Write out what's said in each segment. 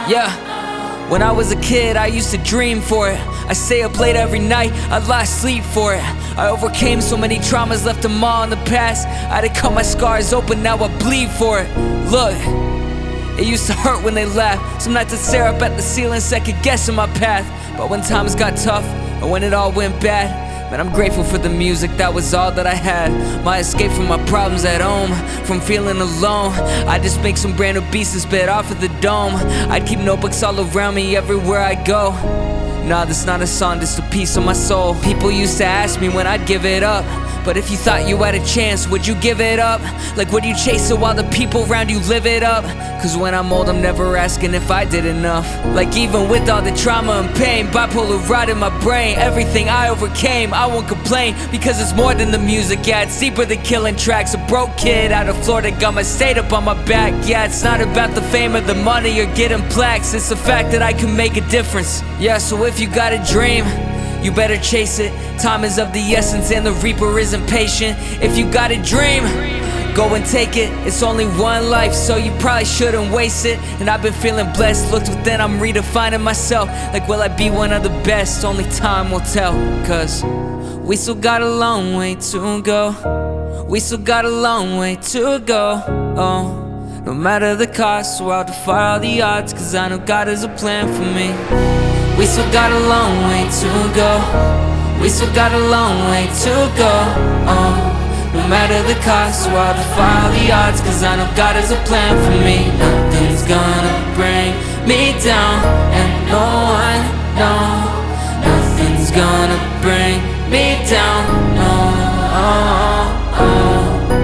Yeah, when I was a kid, I used to dream for it. I stay up late every night, I lost sleep for it. I overcame so many traumas, left them all in the past. I had to cut my scars open, now I bleed for it. Look, it used to hurt when they laughed. Some nights I'd stare up at the ceiling, second guessing my path. But when times got tough, or when it all went bad, man, I'm grateful for the music, that was all that I had. My escape from my problems at home, from feeling alone. I just make some brand new beats and spit off of the dome. I'd keep notebooks all around me everywhere I go. Nah, this not a song, just a piece of my soul. People used to ask me when I'd give it up, but if you thought you had a chance, would you give it up? Like, would you chase it while the people around you live it up? Cause when I'm old, I'm never asking if I did enough. Like, even with all the trauma and pain, bipolar rot in my brain, everything I overcame, I won't complain. Because it's more than the music, yeah, it's deeper than killing tracks. A broke kid out of Florida got my state up on my back. Yeah, it's not about the fame or the money or getting plaques, it's the fact that I can make a difference. Yeah, so if you got a dream, you better chase it. Time is of the essence and the reaper isn't patient. If you got a dream, go and take it. It's only one life, so you probably shouldn't waste it. And I've been feeling blessed, looked within, I'm redefining myself. Like, will I be one of the best? Only time will tell. Cause we still got a long way to go. We still got a long way to go. Oh, no matter the cost, so I'll defy all the odds. Cause I know God has a plan for me. We still got a long way to go. We still got a long way to go. Oh, no matter the cost, so I'll defy all the odds. Cause I know God has a plan for me. Nothing's gonna bring me down, and no one, no, nothing's gonna bring me down, no, oh, oh.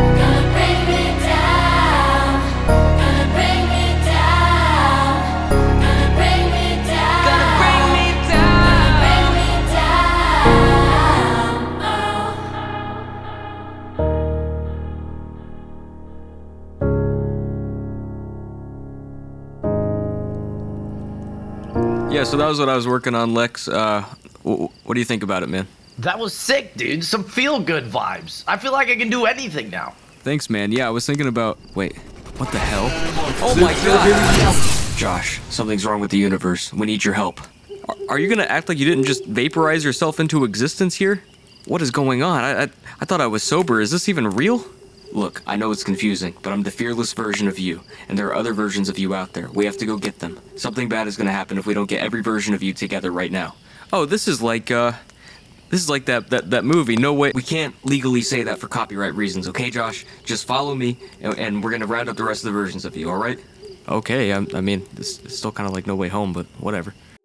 Yeah, so that was what I was working on, Lex. What do you think about it, man? That was sick, dude. Some feel-good vibes. I feel like I can do anything now. Thanks, man. Yeah, I was thinking about... Wait, what the hell? Oh my god! Josh, something's wrong with the universe. We need your help. Are you gonna act like you didn't just vaporize yourself into existence here? What is going on? I thought I was sober. Is this even real? Look, I know it's confusing, but I'm the fearless version of you, and there are other versions of you out there. We have to go get them. Something bad is gonna happen if we don't get every version of you together right now. Oh, this is like that movie, No Way... We can't legally say that for copyright reasons, okay, Josh? Just follow me, and we're gonna round up the rest of the versions of you, alright? Okay, I mean, it's still kind of like No Way Home, but whatever.